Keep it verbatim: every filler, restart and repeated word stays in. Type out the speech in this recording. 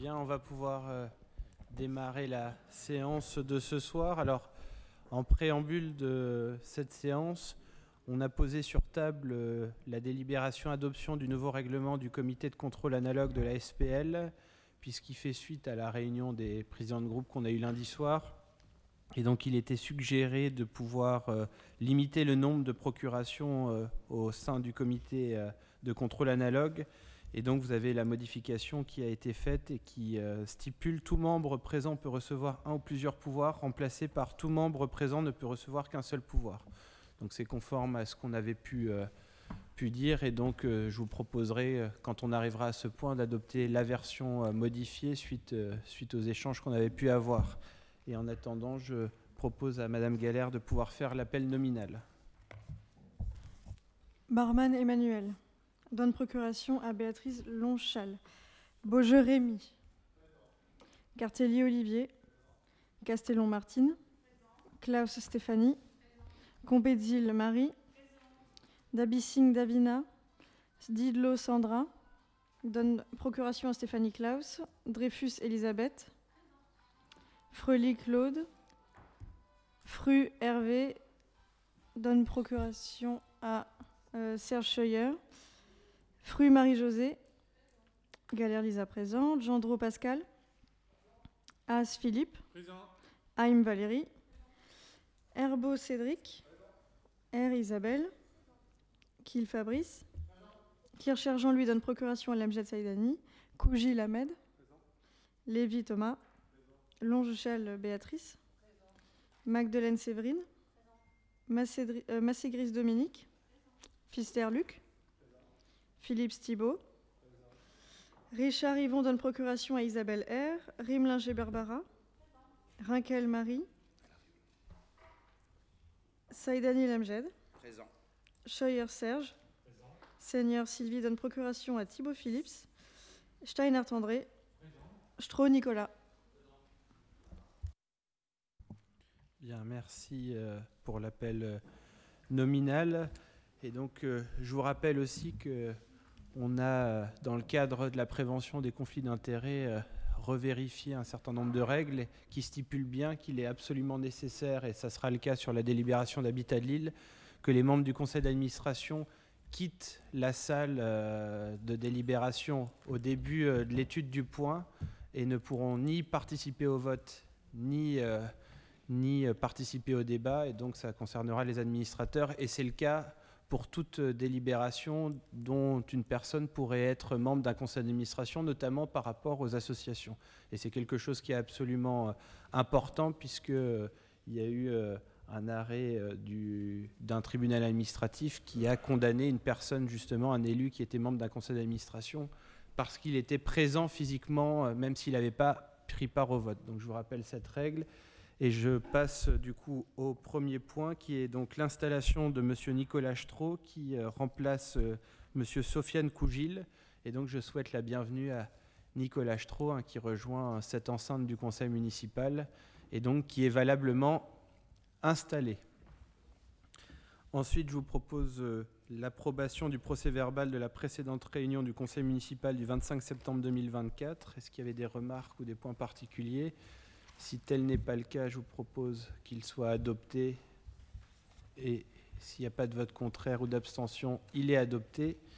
Bien, on va pouvoir euh, démarrer la séance de ce soir. Alors, en préambule de cette séance, on a posé sur table euh, la délibération adoption du nouveau règlement du comité de contrôle analogue de la S P L, puisqu'il fait suite à la réunion des présidents de groupe qu'on a eu lundi soir. Et donc, il était suggéré de pouvoir euh, limiter le nombre de procurations euh, au sein du comité euh, de contrôle analogue. Et donc, vous avez la modification qui a été faite et qui euh, stipule tout membre présent peut recevoir un ou plusieurs pouvoirs, remplacé par tout membre présent ne peut recevoir qu'un seul pouvoir. Donc, c'est conforme à ce qu'on avait pu, euh, pu dire. Et donc, euh, je vous proposerai, euh, quand on arrivera à ce point, d'adopter la version euh, modifiée suite, euh, suite aux échanges qu'on avait pu avoir. Et en attendant, je propose à Madame Galère de pouvoir faire l'appel nominal. Barman Emmanuel. Donne procuration à Béatrice Lonchal. Beaujeu Rémy. Cartellier Olivier. Castellon Martine. Klaus Stéphanie. Compézil Marie. Dabissing Davina. Didlo Sandra. Donne procuration à Stéphanie Klaus. Dreyfus Elisabeth. Freli Claude. Fru Hervé. Donne procuration à euh, Serge Scheuer. Fru Marie-Josée. Galère Lisa présente. Gendreau Pascal. As Philippe. Présent. Haïm Valérie. Herbeau Cédric. R Isabelle. Kiel Fabrice. Kircher Jean-Louis donne procuration à Lamjad Saïdani. Kouji Lamed. Lévy Thomas. Longechel Béatrice. Magdeleine Séverine. Massé euh, Gris Dominique. Fister Luc. Philippe Thibault. Richard Yvon donne procuration à Isabelle R. Rimlinger Barbara. Rinkel Marie. Saïdani Lamjed. Présent. Scheuer Serge. Présent. Seigneur Sylvie donne procuration à Thibaut Phillips. Steinhardt André. Strau Nicolas. Bien, merci euh, pour l'appel euh, nominal. Et donc, euh, je vous rappelle aussi que on a, euh, dans le cadre de la prévention des conflits d'intérêts, euh, revérifié un certain nombre de règles qui stipulent bien qu'il est absolument nécessaire, et ça sera le cas sur la délibération d'Habitat de Lille, que les membres du conseil d'administration quittent la salle euh, de délibération au début euh, de l'étude du point et ne pourront ni participer au vote, ni... Euh, ni participer au débat, et donc ça concernera les administrateurs, et c'est le cas pour toute délibération dont une personne pourrait être membre d'un conseil d'administration, notamment par rapport aux associations. Et c'est quelque chose qui est absolument important, puisqu'il y a eu un arrêt du, d'un tribunal administratif qui a condamné une personne, justement, un élu qui était membre d'un conseil d'administration, parce qu'il était présent physiquement, même s'il n'avait pas pris part au vote. Donc je vous rappelle cette règle. Et je passe du coup au premier point, qui est donc l'installation de Monsieur Nicolas Strau, qui euh, remplace euh, Monsieur Sofiane Kougil. Et donc je souhaite la bienvenue à Nicolas Strau, hein, qui rejoint cette enceinte du conseil municipal, et donc qui est valablement installé. Ensuite, je vous propose euh, l'approbation du procès-verbal de la précédente réunion du conseil municipal du vingt-cinq septembre deux mille vingt-quatre. Est-ce qu'il y avait des remarques ou des points particuliers ? Si tel n'est pas le cas, je vous propose qu'il soit adopté, et s'il n'y a pas de vote contraire ou d'abstention, il est adopté.